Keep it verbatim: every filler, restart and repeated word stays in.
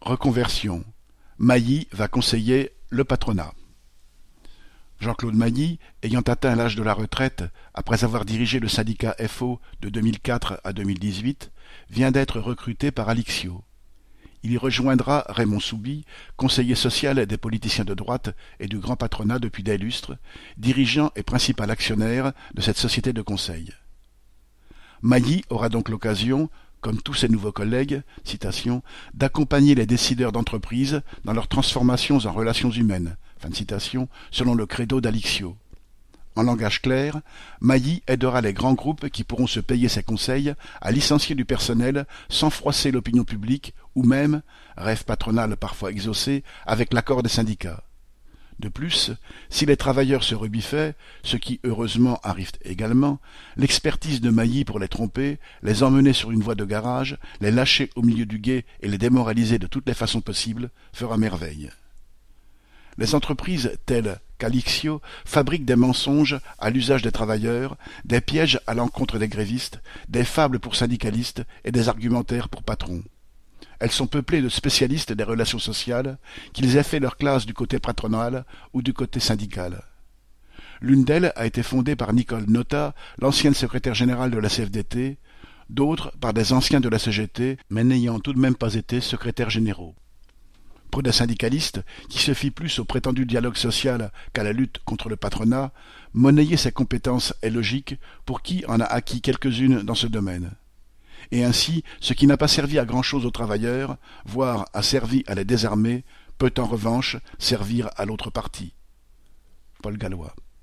Reconversion. Mailly va conseiller le patronat. Jean-Claude Mailly, ayant atteint l'âge de la retraite, après avoir dirigé le syndicat F O de deux mille quatre à deux mille dix-huit, vient d'être recruté par Alixio. Il y rejoindra Raymond Souby, conseiller social des politiciens de droite et du grand patronat depuis des lustres, dirigeant et principal actionnaire de cette société de conseil. Mailly aura donc l'occasion, comme tous ses nouveaux collègues, citation, d'accompagner les décideurs d'entreprise dans leurs transformations en relations humaines, fin de citation, selon le credo d'Alixio. En langage clair, Mailly aidera les grands groupes qui pourront se payer ses conseils à licencier du personnel sans froisser l'opinion publique ou même, rêve patronal parfois exaucé, avec l'accord des syndicats. De plus, si les travailleurs se rebiffaient, ce qui heureusement arrive également, l'expertise de Mailly pour les tromper, les emmener sur une voie de garage, les lâcher au milieu du gué et les démoraliser de toutes les façons possibles, fera merveille. Les entreprises telles qu'Alixio fabriquent des mensonges à l'usage des travailleurs, des pièges à l'encontre des grévistes, des fables pour syndicalistes et des argumentaires pour patrons. Elles sont peuplées de spécialistes des relations sociales, qu'ils aient fait leur classe du côté patronal ou du côté syndical. L'une d'elles a été fondée par Nicole Notat, l'ancienne secrétaire générale de la C F D T, d'autres par des anciens de la C G T, mais n'ayant tout de même pas été secrétaires généraux. Pour des syndicalistes qui se fient plus au prétendu dialogue social qu'à la lutte contre le patronat, monnayer ses compétences est logique pour qui en a acquis quelques-unes dans ce domaine. Et ainsi, ce qui n'a pas servi à grand-chose aux travailleurs, voire a servi à les désarmer, peut en revanche servir à l'autre partie. Paul Gallois.